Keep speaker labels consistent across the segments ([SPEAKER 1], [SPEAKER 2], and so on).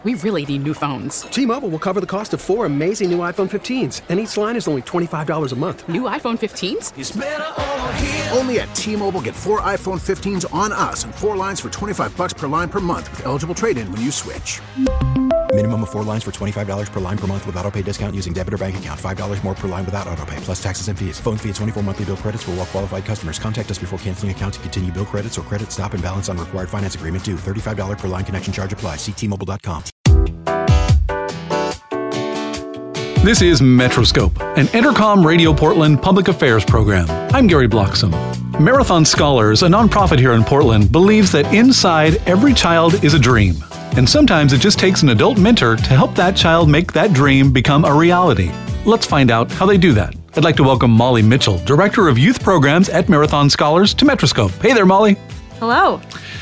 [SPEAKER 1] We really need new phones.
[SPEAKER 2] T-Mobile will cover the cost of 4 amazing new iPhone 15s, and each line is only $25 a month.
[SPEAKER 1] New iPhone 15s?
[SPEAKER 3] It's better over here.
[SPEAKER 4] Only at T-Mobile, get 4 iPhone 15s on us and 4 lines for $25 per line per month with eligible trade-in when you switch.
[SPEAKER 5] Minimum of 4 lines for $25 per line per month with autopay discount using debit or bank account. $5 more per line without autopay, plus taxes and fees. Phone fee at 24 monthly bill credits for well-qualified customers. Contact us before canceling account to continue bill credits or credit stop and balance on required finance agreement due. $35 per line connection charge applies. See T-Mobile.com.
[SPEAKER 6] This is Metroscope, an Entercom Radio Portland public affairs program. I'm Gary Bloxam. Marathon Scholars, a nonprofit here in Portland, believes that inside every child is a dream. And sometimes it just takes an adult mentor to help that child make that dream become a reality. Let's find out how they do that. I'd like to welcome Molly Mitchell, Director of Youth Programs at Marathon Scholars, to Metroscope. Hey there, Molly.
[SPEAKER 7] Hello.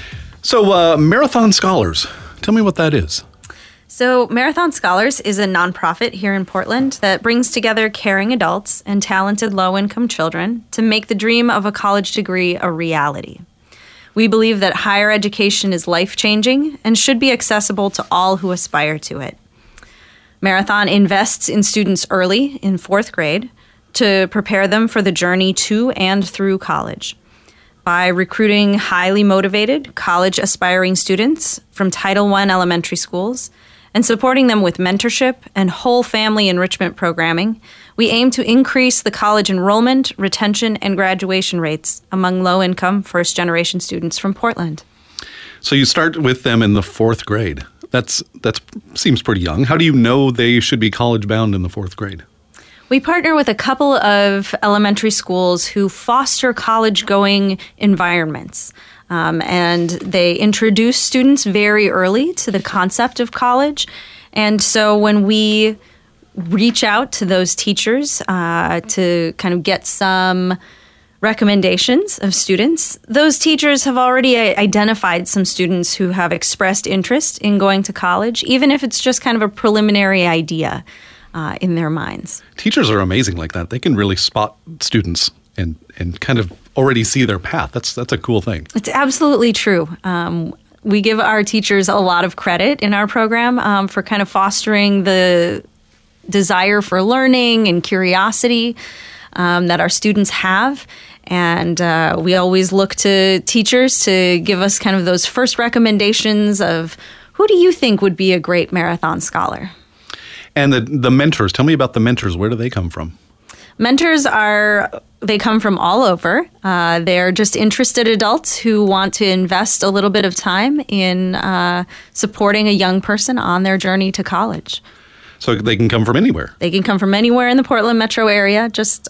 [SPEAKER 6] So, Marathon Scholars, tell me what that is.
[SPEAKER 7] So Marathon Scholars is a nonprofit here in Portland that brings together caring adults and talented low-income children to make the dream of a college degree a reality. We believe that higher education is life-changing and should be accessible to all who aspire to it. Marathon invests in students early, in 4th grade, to prepare them for the journey to and through college. By recruiting highly motivated, college-aspiring students from Title I elementary schools and supporting them with mentorship and whole family enrichment programming, we aim to increase the college enrollment, retention, and graduation rates among low-income, first-generation students from Portland.
[SPEAKER 6] So you start with them in the 4th grade. That seems pretty young. How do you know they should be college-bound in the 4th grade?
[SPEAKER 7] We partner with a couple of elementary schools who foster college-going environments. And they introduce students very early to the concept of college. And so when we reach out to those teachers to kind of get some recommendations of students, those teachers have already identified some students who have expressed interest in going to college, even if it's just kind of a preliminary idea in their minds.
[SPEAKER 6] Teachers are amazing like that. They can really spot students and kind of already see their path. That's a cool thing.
[SPEAKER 7] It's absolutely true. We give our teachers a lot of credit in our program for kind of fostering the desire for learning and curiosity that our students have. And we always look to teachers to give us kind of those first recommendations of who do you think would be a great Marathon Scholar?
[SPEAKER 6] And the mentors, tell me about the mentors. Where do they come from?
[SPEAKER 7] Mentors they come from all over. They're just interested adults who want to invest a little bit of time in supporting a young person on their journey to college.
[SPEAKER 6] So they can come from anywhere?
[SPEAKER 7] They can come from anywhere in the Portland metro area, just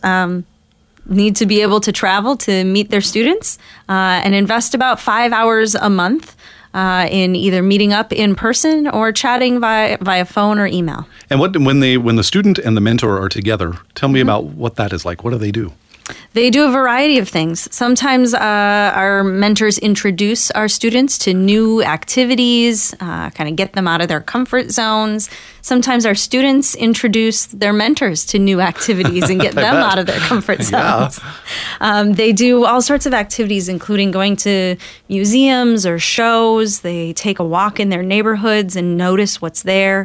[SPEAKER 7] need to be able to travel to meet their students and invest about 5 hours a month in either meeting up in person or chatting via phone or email.
[SPEAKER 6] And when the student and the mentor are together, tell me about what that is like. What do they do?
[SPEAKER 7] They do a variety of things. Sometimes our mentors introduce our students to new activities, kind of get them out of their comfort zones. Sometimes our students introduce their mentors to new activities and get them out of their comfort zones. Yeah. They do all sorts of activities, including going to museums or shows. They take a walk in their neighborhoods and notice what's there.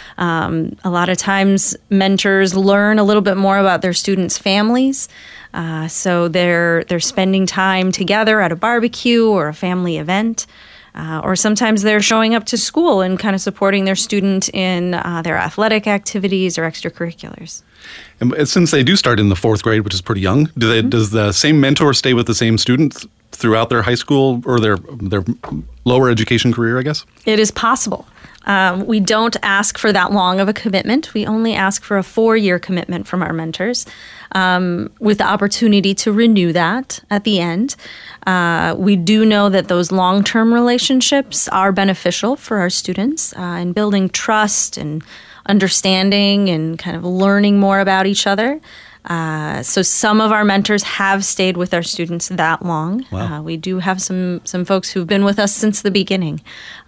[SPEAKER 7] A lot of times mentors learn a little bit more about their students' families. So they're spending time together at a barbecue or a family event. Or sometimes they're showing up to school and kind of supporting their student in their athletic activities or extracurriculars.
[SPEAKER 6] And since they do start in the 4th grade, which is pretty young, does the same mentor stay with the same students throughout their high school or their lower education career, I guess?
[SPEAKER 7] It is possible. We don't ask for that long of a commitment. We only ask for a 4-year commitment from our mentors with the opportunity to renew that at the end. We do know that those long-term relationships are beneficial for our students in building trust and understanding and kind of learning more about each other. So some of our mentors have stayed with our students that long.
[SPEAKER 6] Wow.
[SPEAKER 7] We do have some folks who've been with us since the beginning.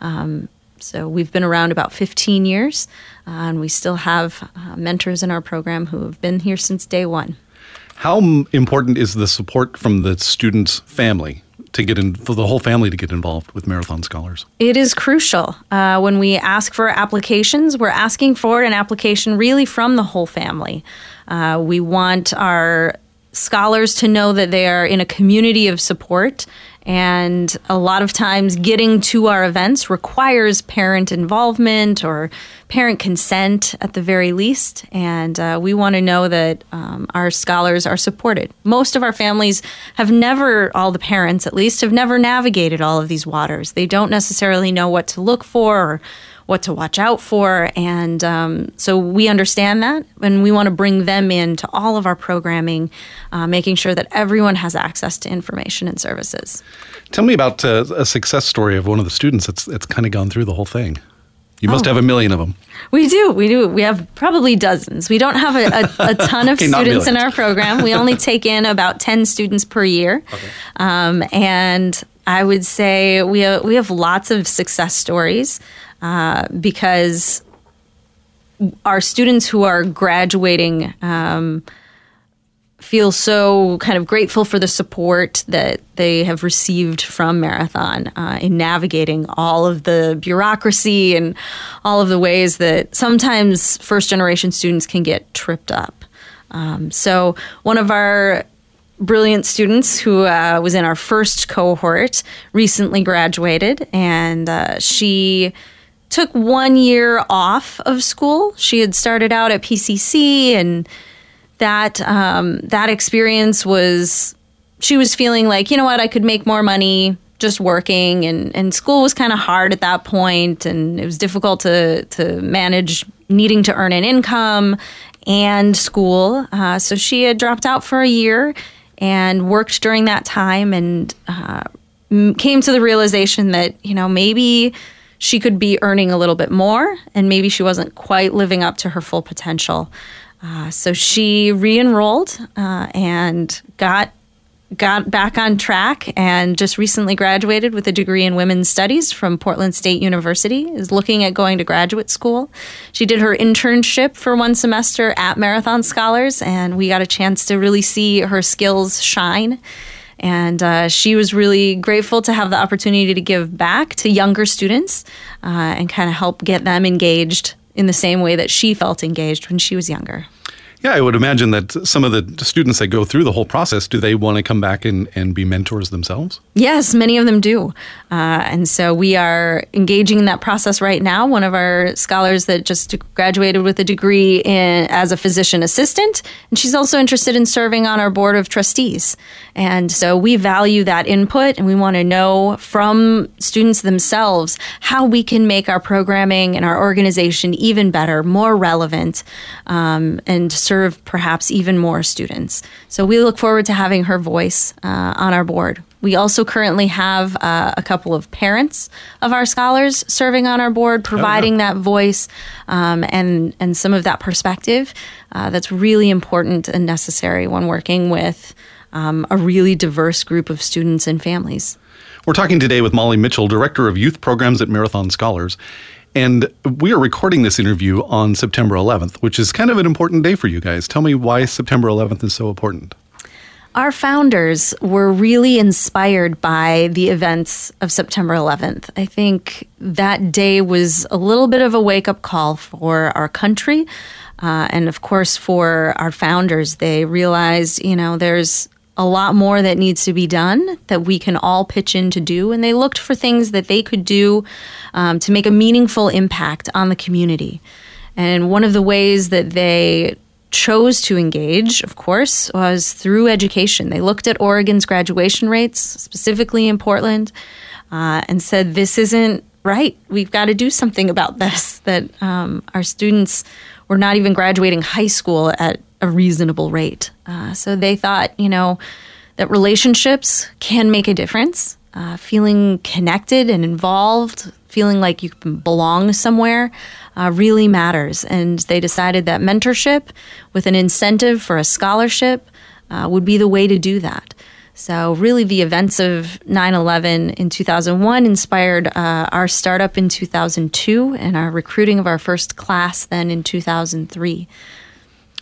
[SPEAKER 7] So we've been around about 15 years, and we still have mentors in our program who have been here since day one.
[SPEAKER 6] How important is the support from the student's family for the whole family to get involved with Marathon Scholars?
[SPEAKER 7] It is crucial. When we ask for applications, we're asking for an application really from the whole family. We want our scholars to know that they are in a community of support, and a lot of times getting to our events requires parent involvement or parent consent at the very least, and we want to know that our scholars are supported. Most of our families have never, all the parents at least, have never navigated all of these waters. They don't necessarily know what to look for or what to watch out for, and so we understand that, and we want to bring them into all of our programming, making sure that everyone has access to information and services.
[SPEAKER 6] Tell me about a success story of one of the students that's kind of gone through the whole thing. You must have a million of them.
[SPEAKER 7] We do. We have probably dozens. We don't have a ton of students in our program. We only take in about 10 students per year. Okay. And I would say we have lots of success stories because our students who are graduating feel so kind of grateful for the support that they have received from Marathon in navigating all of the bureaucracy and all of the ways that sometimes first-generation students can get tripped up. So one of our brilliant students who was in our first cohort recently graduated, and she took 1 year off of school. She had started out at PCC, and that experience was, she was feeling like, you know what, I could make more money just working, and school was kind of hard at that point, and it was difficult to manage needing to earn an income and school. So she had dropped out for a year and worked during that time, and came to the realization that, you know, maybe she could be earning a little bit more, and maybe she wasn't quite living up to her full potential. So she re-enrolled and got back on track, and just recently graduated with a degree in women's studies from Portland State University, is looking at going to graduate school. She did her internship for 1 semester at Marathon Scholars, and we got a chance to really see her skills shine. And she was really grateful to have the opportunity to give back to younger students and kind of help get them engaged in the same way that she felt engaged when she was younger.
[SPEAKER 6] Yeah, I would imagine that some of the students that go through the whole process, do they want to come back and be mentors themselves?
[SPEAKER 7] Yes, many of them do. And so we are engaging in that process right now. One of our scholars that just graduated with a degree as a physician assistant, and she's also interested in serving on our board of trustees. And so we value that input, and we want to know from students themselves how we can make our programming and our organization even better, more relevant, and serve perhaps even more students. So we look forward to having her voice on our board. We also currently have a couple of parents of our scholars serving on our board, providing that voice and some of that perspective that's really important and necessary when working with a really diverse group of students and families.
[SPEAKER 6] We're talking today with Molly Mitchell, Director of Youth Programs at Marathon Scholars. And we are recording this interview on September 11th, which is kind of an important day for you guys. Tell me why September 11th is so important.
[SPEAKER 7] Our founders were really inspired by the events of September 11th. I think that day was a little bit of a wake-up call for our country. And of course, for our founders, they realized, you know, there's a lot more that needs to be done that we can all pitch in to do. And they looked for things that they could do to make a meaningful impact on the community. And one of the ways that they chose to engage, of course, was through education. They looked at Oregon's graduation rates, specifically in Portland, and said, this isn't right. We've got to do something about this, that our students were not even graduating high school at a reasonable rate. So they thought, you know, that relationships can make a difference. Feeling connected and involved, feeling like you belong somewhere really matters. And they decided that mentorship with an incentive for a scholarship would be the way to do that. So really the events of 9/11 in 2001 inspired our startup in 2002 and our recruiting of our first class then in 2003.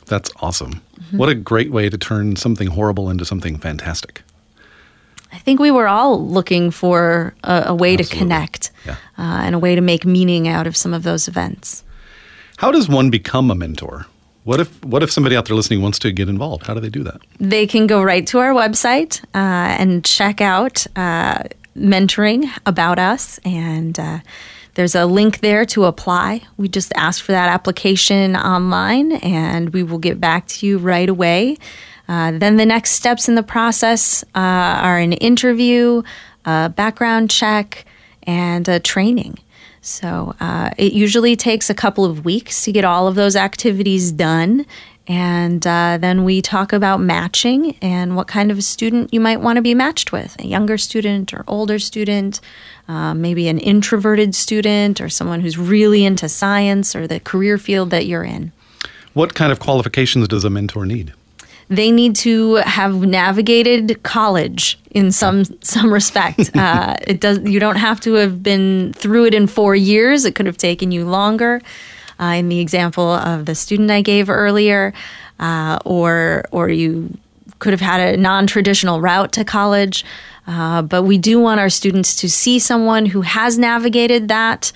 [SPEAKER 6] That's awesome. What a great way to turn something horrible into something fantastic.
[SPEAKER 7] I think we were all looking for a way to connect and a way to make meaning out of some of those events.
[SPEAKER 6] How does one become a mentor? What if somebody out there listening wants to get involved? How do they do that?
[SPEAKER 7] They can go right to our website and check out mentoring about us, and there's a link there to apply. We just ask for that application online, and we will get back to you right away. Then the next steps in the process are an interview, a background check, and a training. So it usually takes a couple of weeks to get all of those activities done. And then we talk about matching and what kind of a student you might want to be matched with, a younger student or older student, maybe an introverted student or someone who's really into science or the career field that you're in.
[SPEAKER 6] What kind of qualifications does a mentor need?
[SPEAKER 7] They need to have navigated college in some respect. You don't have to have been through it in 4 years. It could have taken you longer. In the example of the student I gave earlier, or you could have had a non-traditional route to college. But we do want our students to see someone who has navigated that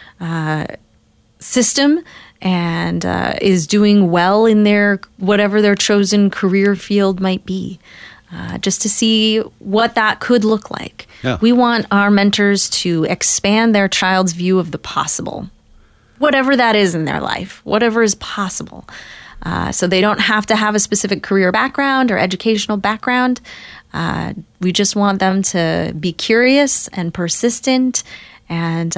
[SPEAKER 7] system and is doing well in whatever their chosen career field might be, just to see what that could look like.
[SPEAKER 6] Yeah.
[SPEAKER 7] We want our mentors to expand their child's view of the possible, whatever that is in their life, whatever is possible. So they don't have to have a specific career background or educational background. We just want them to be curious and persistent and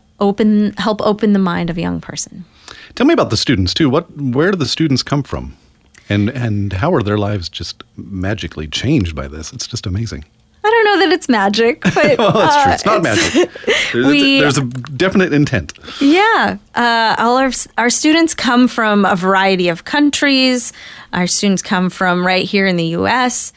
[SPEAKER 7] help open the mind of a young person.
[SPEAKER 6] Tell me about the students, too. Where do the students come from? And how are their lives just magically changed by this? It's just amazing.
[SPEAKER 7] I don't know that it's magic, but
[SPEAKER 6] well, that's true. It's not magic. There's a definite intent.
[SPEAKER 7] Yeah. All our students come from a variety of countries. Our students come from right here in the U.S.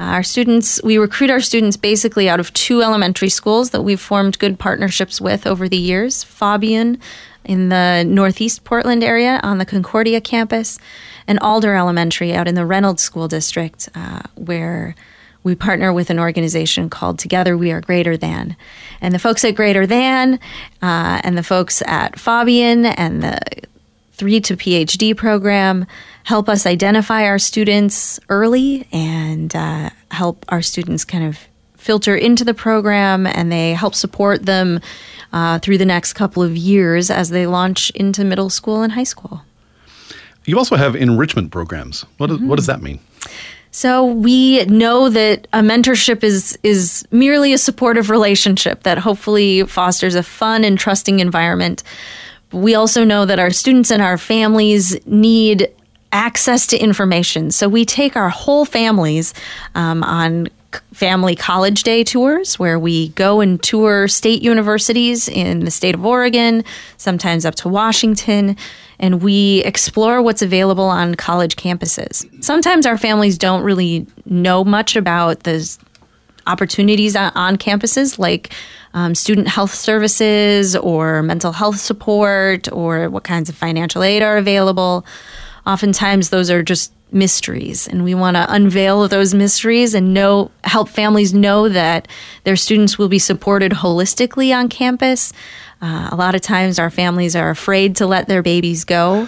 [SPEAKER 7] We recruit our students basically out of 2 elementary schools that we've formed good partnerships with over the years. Fabian in the Northeast Portland area on the Concordia campus, and Alder Elementary out in the Reynolds School District, where we partner with an organization called Together We Are Greater Than. And the folks at Greater Than and the folks at Fabian and the 3 to PhD program help us identify our students early and help our students kind of filter into the program, and they help support them through the next couple of years as they launch into middle school and high school.
[SPEAKER 6] You also have enrichment programs. What does that mean?
[SPEAKER 7] So we know that a mentorship is merely a supportive relationship that hopefully fosters a fun and trusting environment. We also know that our students and our families need access to information. So we take our whole families on family college day tours where we go and tour state universities in the state of Oregon, sometimes up to Washington, and we explore what's available on college campuses. Sometimes our families don't really know much about the opportunities on campuses, like student health services or mental health support or what kinds of financial aid are available. Oftentimes those are just mysteries, and we want to unveil those mysteries and help families know that their students will be supported holistically on campus. A lot of times our families are afraid to let their babies go,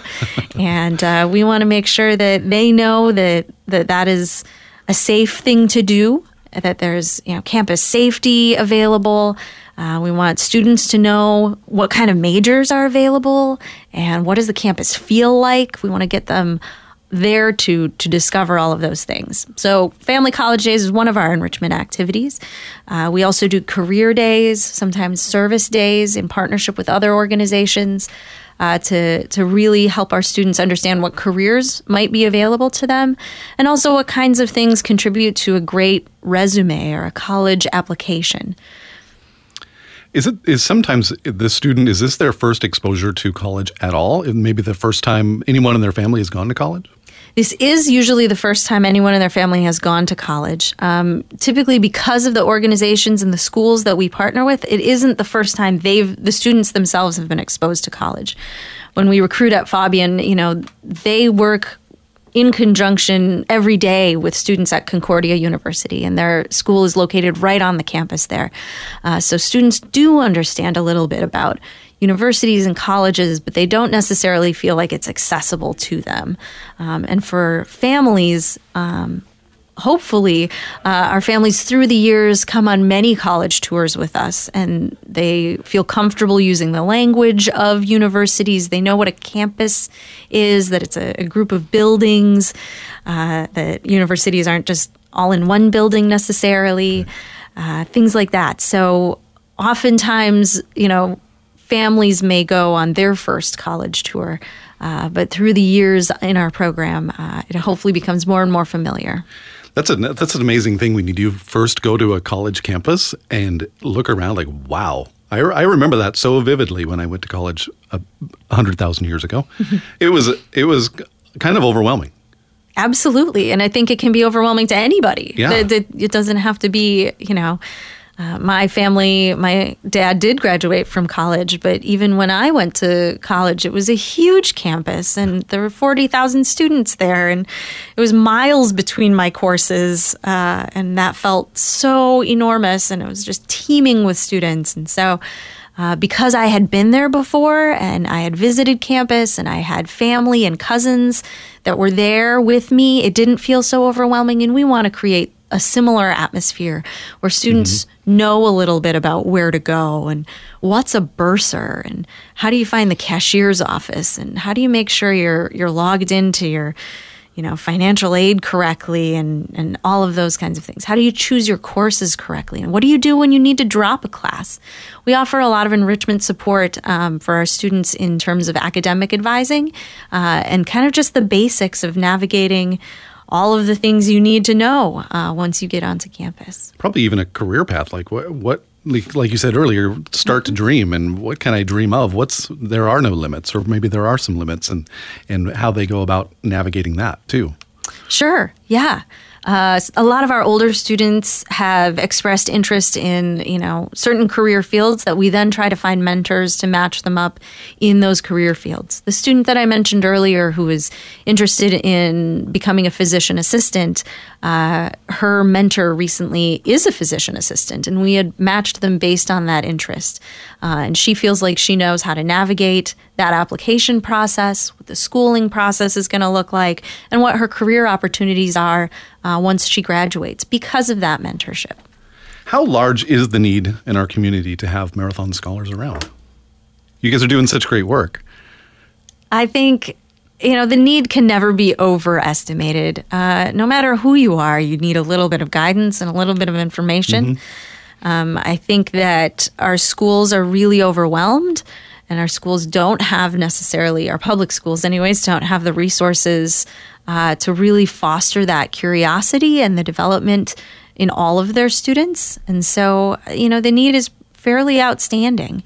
[SPEAKER 7] and we want to make sure that they know that is a safe thing to do, that there's campus safety available. We want students to know what kind of majors are available and what does the campus feel like. We want to get them there to discover all of those things. So Family College Days is one of our enrichment activities. We also do career days, sometimes service days in partnership with other organizations to really help our students understand what careers might be available to them and also what kinds of things contribute to a great resume or a college application.
[SPEAKER 6] Is sometimes the student, is this their first exposure to college at all? Maybe the first time anyone in their family has gone to college?
[SPEAKER 7] This is usually the first time anyone in their family has gone to college. Typically, because of the organizations and the schools that we partner with, it isn't the first time the students themselves have been exposed to college. When we recruit at Fabian, they work in conjunction every day with students at Concordia University, and their school is located right on the campus there. So students do understand a little bit about universities and colleges, but they don't necessarily feel like it's accessible to them. And for families, hopefully, our families through the years come on many college tours with us, and they feel comfortable using the language of universities. They know what a campus is, that it's a group of buildings, that universities aren't just all in one building necessarily, things like that. So oftentimes, families may go on their first college tour, but through the years in our program, it hopefully becomes more and more familiar.
[SPEAKER 6] That's an amazing thing when you do first go to a college campus and look around like, wow. I remember that so vividly when I went to college 100,000 years ago. It was kind of overwhelming.
[SPEAKER 7] Absolutely. And I think it can be overwhelming to anybody.
[SPEAKER 6] Yeah.
[SPEAKER 7] It doesn't have to be, my family, my dad did graduate from college, but even when I went to college, it was a huge campus and there were 40,000 students there, and it was miles between my courses, and that felt so enormous, and it was just teeming with students. And so because I had been there before and I had visited campus and I had family and cousins that were there with me, it didn't feel so overwhelming, and we want to create a similar atmosphere where students know a little bit about where to go and what's a bursar and how do you find the cashier's office and how do you make sure you're logged into your financial aid correctly and all of those kinds of things. How do you choose your courses correctly? And what do you do when you need to drop a class? We offer a lot of enrichment support for our students in terms of academic advising and kind of just the basics of navigating all of the things you need to know once you get onto campus.
[SPEAKER 6] Probably even a career path, like what like you said earlier, start to dream, and what can I dream of? There are no limits, or maybe there are some limits, and how they go about navigating that too.
[SPEAKER 7] Sure, yeah. A lot of our older students have expressed interest in, certain career fields that we then try to find mentors to match them up in those career fields. The student that I mentioned earlier who was interested in becoming a physician assistant, her mentor recently is a physician assistant, and we had matched them based on that interest. And she feels like she knows how to navigate that application process, what the schooling process is going to look like, and what her career opportunities are once she graduates because of that mentorship.
[SPEAKER 6] How large is the need in our community to have Marathon Scholars around? You guys are doing such great work.
[SPEAKER 7] I think, the need can never be overestimated. No matter who you are, you need a little bit of guidance and a little bit of information. I think that our schools are really overwhelmed, and our schools don't have necessarily, our public schools anyways, don't have the resources to really foster that curiosity and the development in all of their students. And so, the need is fairly outstanding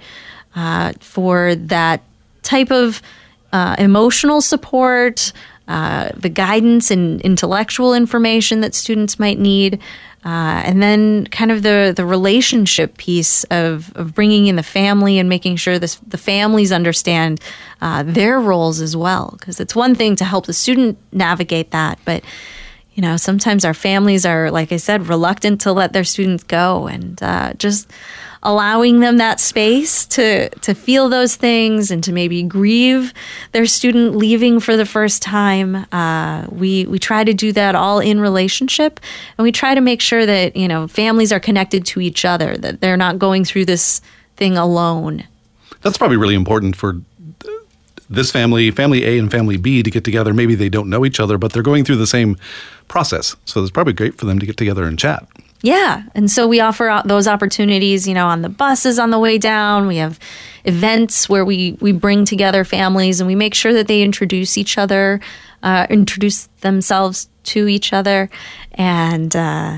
[SPEAKER 7] for that type of emotional support, the guidance and intellectual information that students might need, and then kind of the relationship piece of bringing in the family and making sure the families understand their roles as well. Because it's one thing to help the student navigate that, but sometimes our families are, like I said, reluctant to let their students go, and just allowing them that space to feel those things and to maybe grieve their student leaving for the first time. We try to do that all in relationship, and we try to make sure that, families are connected to each other, that they're not going through this thing alone.
[SPEAKER 6] That's probably really important for this family A and family B to get together. Maybe they don't know each other, but they're going through the same process. So it's probably great for them to get together and chat.
[SPEAKER 7] Yeah. And so we offer those opportunities, on the buses on the way down. We have events where we bring together families and we make sure that they introduce each other, introduce themselves to each other. And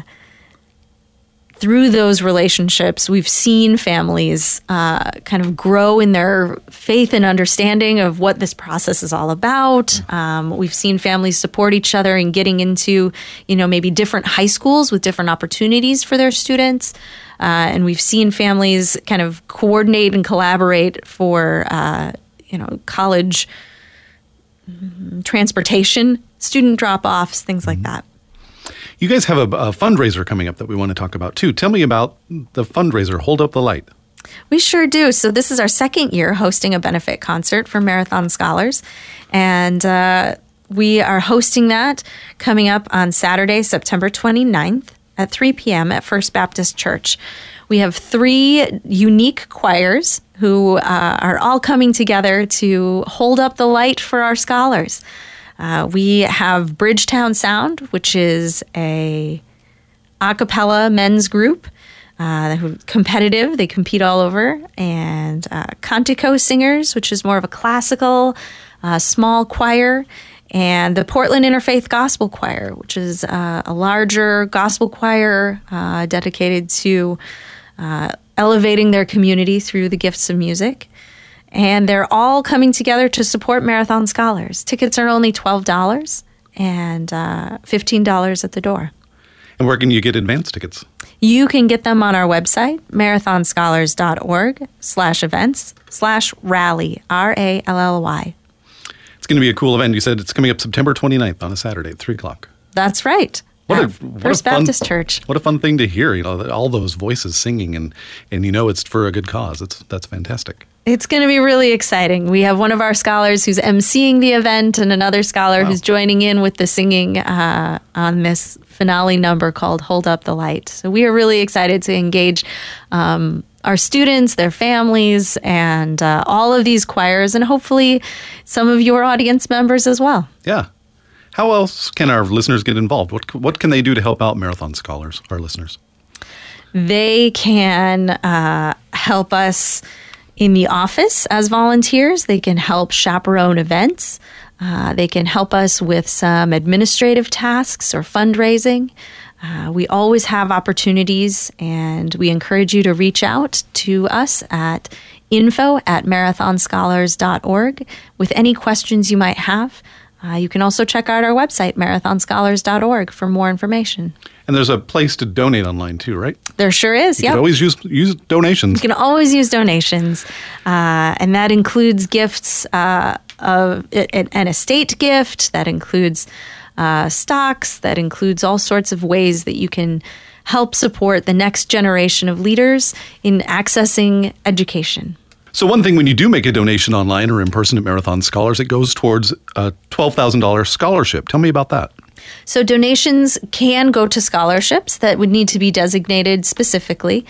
[SPEAKER 7] through those relationships, we've seen families kind of grow in their faith and understanding of what this process is all about. We've seen families support each other in getting into, maybe different high schools with different opportunities for their students. And we've seen families kind of coordinate and collaborate for, college transportation student drop-offs, things like that.
[SPEAKER 6] You guys have a fundraiser coming up that we want to talk about, too. Tell me about the fundraiser, Hold Up the Light.
[SPEAKER 7] We sure do. So this is our second year hosting a benefit concert for Marathon Scholars. And we are hosting that coming up on Saturday, September 29th at 3 p.m. at First Baptist Church. We have 3 unique choirs who are all coming together to hold up the light for our scholars. We have Bridgetown Sound, which is a a cappella men's group. Who competitive, they compete all over, and Cantico Singers, which is more of a classical small choir, and the Portland Interfaith Gospel Choir, which is a larger gospel choir dedicated to elevating their community through the gifts of music. And they're all coming together to support Marathon Scholars. Tickets are only $12 and $15 at the door.
[SPEAKER 6] And where can you get advance tickets?
[SPEAKER 7] You can get them on our website, marathonscholars.org/events/rally, RALLY.
[SPEAKER 6] It's going to be a cool event. You said it's coming up September 29th on a Saturday at 3 o'clock.
[SPEAKER 7] That's right. First Baptist Church.
[SPEAKER 6] What a fun thing to hear, all those voices singing, and it's for a good cause. That's fantastic.
[SPEAKER 7] It's going to be really exciting. We have one of our scholars who's emceeing the event and another scholar who's joining in with the singing on this finale number called Hold Up the Light. So we are really excited to engage our students, their families, and all of these choirs, and hopefully some of your audience members as well.
[SPEAKER 6] Yeah. How else can our listeners get involved? What can they do to help out Marathon Scholars, our listeners?
[SPEAKER 7] They can help us in the office as volunteers. They can help chaperone events. They can help us with some administrative tasks or fundraising. We always have opportunities, and we encourage you to reach out to us at info@marathonscholars.org with any questions you might have. You can also check out our website, marathonscholars.org, for more information.
[SPEAKER 6] And there's a place to donate online too, right?
[SPEAKER 7] There sure is,
[SPEAKER 6] You can always use donations.
[SPEAKER 7] You can always use donations, and that includes gifts of an estate gift, that includes stocks, that includes all sorts of ways that you can help support the next generation of leaders in accessing education.
[SPEAKER 6] So one thing, when you do make a donation online or in person at Marathon Scholars, it goes towards a $12,000 scholarship. Tell me about that.
[SPEAKER 7] So donations can go to scholarships that would need to be designated specifically.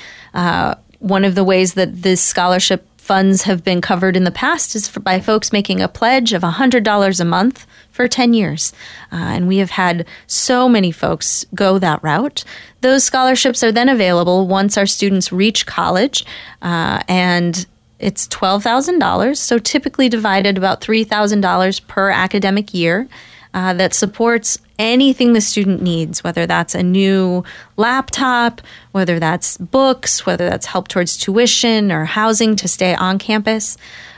[SPEAKER 7] One of the ways that this scholarship funds have been covered in the past is by folks making a pledge of $100 a month for 10 years. And we have had so many folks go that route. Those scholarships are then available once our students reach college, and it's $12,000, so typically divided about $3,000 per academic year, that supports anything the student needs, whether that's a new laptop, whether that's books, whether that's help towards tuition or housing to stay on campus.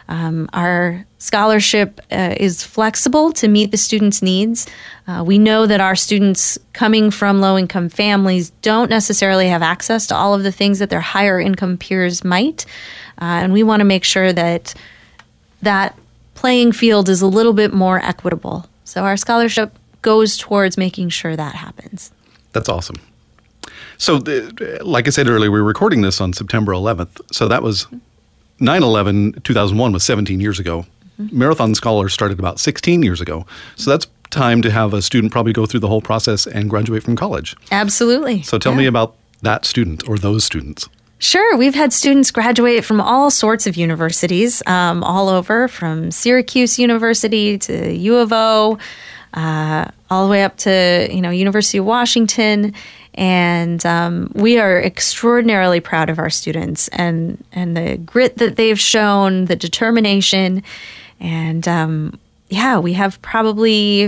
[SPEAKER 7] Our scholarship is flexible to meet the students' needs. We know that our students coming from low-income families don't necessarily have access to all of the things that their higher-income peers might, and we want to make sure that that playing field is a little bit more equitable. So our scholarship goes towards making sure that happens. That's
[SPEAKER 6] awesome. So, like I said earlier, we're recording this on September 11th. So that was 9/11/2001 was 17 years ago. Mm-hmm. Marathon Scholars started about 16 years ago. So that's time to have a student probably go through the whole process and graduate from college.
[SPEAKER 7] Absolutely.
[SPEAKER 6] So tell me about that student or those students.
[SPEAKER 7] Sure. We've had students graduate from all sorts of universities, all over, from Syracuse University to U of O, all the way up to, University of Washington. And we are extraordinarily proud of our students and the grit that they've shown, the determination. And we have probably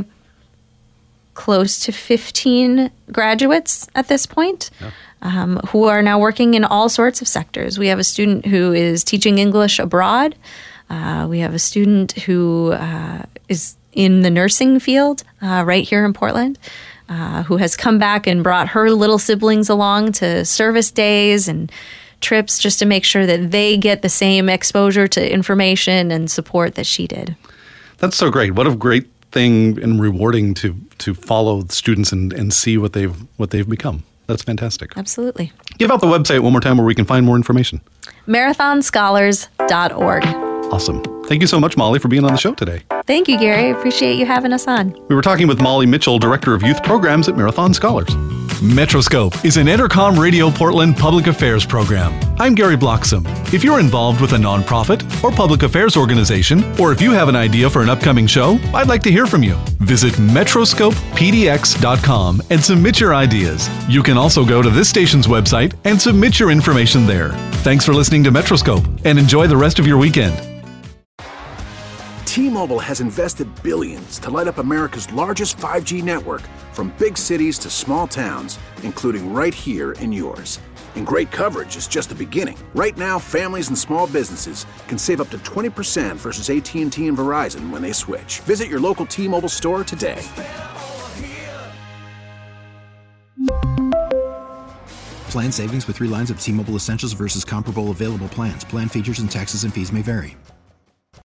[SPEAKER 7] close to 15 graduates at this point. Yeah. Who are now working in all sorts of sectors. We have a student who is teaching English abroad. We have a student who is in the nursing field right here in Portland, who has come back and brought her little siblings along to service days and trips just to make sure that they get the same exposure to information and support that she did.
[SPEAKER 6] That's so great. What a great thing and rewarding to follow the students and see what they've become. That's fantastic.
[SPEAKER 7] Absolutely.
[SPEAKER 6] Give out the website one more time where we can find more information.
[SPEAKER 7] marathonscholars.org.
[SPEAKER 6] Awesome. Thank you so much, Molly, for being on the show today.
[SPEAKER 7] Thank you, Gary. I appreciate you having us on.
[SPEAKER 6] We were talking with Molly Mitchell, Director of Youth Programs at Marathon Scholars. Metroscope is an Entercom Radio Portland public affairs program. I'm Gary Bloxam. If you're involved with a nonprofit or public affairs organization, or if you have an idea for an upcoming show, I'd like to hear from you. Visit metroscopepdx.com and submit your ideas. You can also go to this station's website and submit your information there. Thanks for listening to Metroscope, and enjoy the rest of your weekend.
[SPEAKER 4] T-Mobile has invested billions to light up America's largest 5G network, from big cities to small towns, including right here in yours. And great coverage is just the beginning. Right now, families and small businesses can save up to 20% versus AT&T and Verizon when they switch. Visit your local T-Mobile store today.
[SPEAKER 5] Plan savings with 3 lines of T-Mobile Essentials versus comparable available plans. Plan features and taxes and fees may vary.